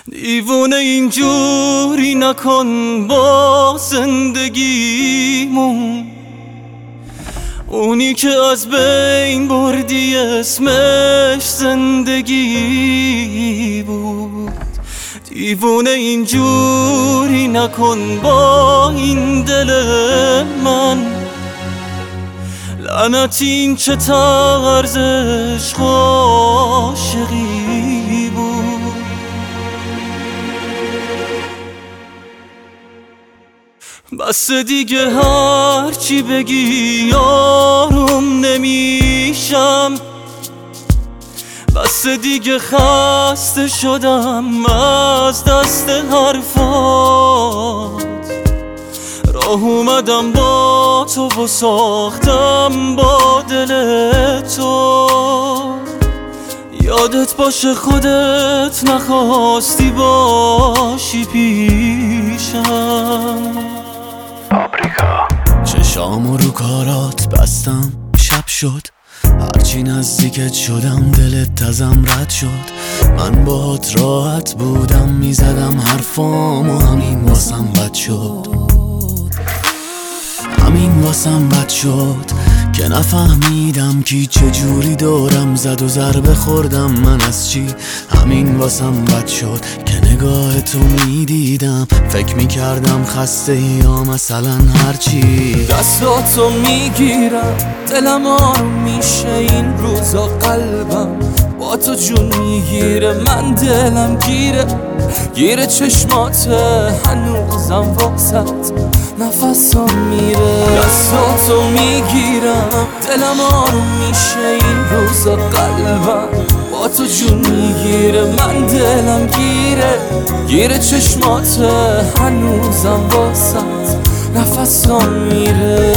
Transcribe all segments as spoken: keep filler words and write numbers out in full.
دیوونه اینجوری نکن با زندگیمون، اونی که از بین بردی اسمش زندگی بود. دیوونه اینجوری نکن با این دل من، لعنت این چه طرز عشق و عاشقی بود. بس دیگه هرچی بگی آروم نمیشم، بس دیگه خسته شدم از دست حرفات. راه اومدم با تو و ساختم با دل تو، یادت باشه خودت نخواستی باشی پیشم. پاپریکا. چشامو رو کارات بستم، شب شد هرچی نزدیکت شدم دلت ازم رد شد. من باهات راحت بودم، میزدم حرفامو، همین واسم بد شد، همین واسم بد شد که نفهمیدم کی چجوری دورم زد و ضربه خوردم من از چی. همین واسم بد شد که نگاه تو میدیدم، فکر میکردم خسته یا مثلا هرچی. دستاتو میگیرم دلم آروم میشه این روزا، قلبم با تو جون میگیره، من دلم گیره گیره چشماته، هنوزم واسط نفسم میره. دستاتو میگیرم دلم آروم میشه این روزا، قلبم با تو جون میگیره، من دلم گیره گیره چشماته، هنوزم واسط نفسم میره.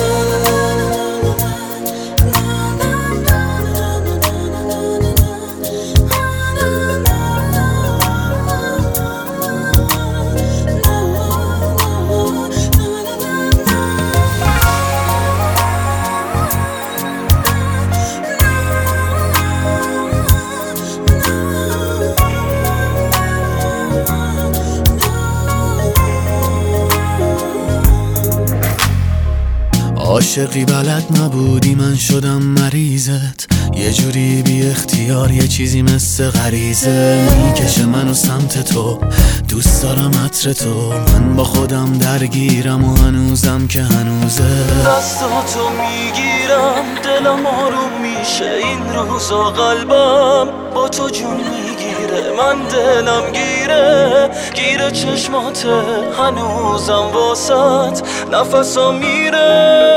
عاشقی بلد نبودی، من شدم مریضت، یه جوری بی اختیار، یه چیزی مثل غریزه میکشه منو سمت تو. دوست دارم عطر تو، من با خودم درگیرم و هنوزم که هنوزه. دستاتو میگیرم دلم آروم میشه این روزا، قلبم با تو جون میگیره، من دلم گیره گیره چشماته، هنوزم واسط نفسم میره.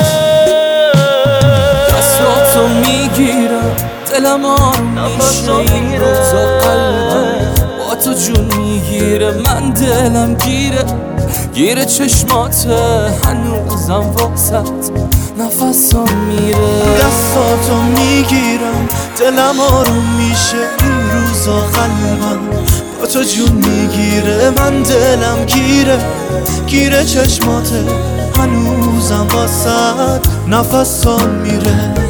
دستاتو میگیرم دلم آروم میشه این روزا، قلبم با تو جون میگیره، من دلم گیره گیره چشماته، هنوزم واسط نفسم میره. دستاتو میگیرم دلم آروم میشه این روزا، قلبم با تو جون میگیره، من دلم گیره گیره چشماته، هنوزم واسط نفسم میره.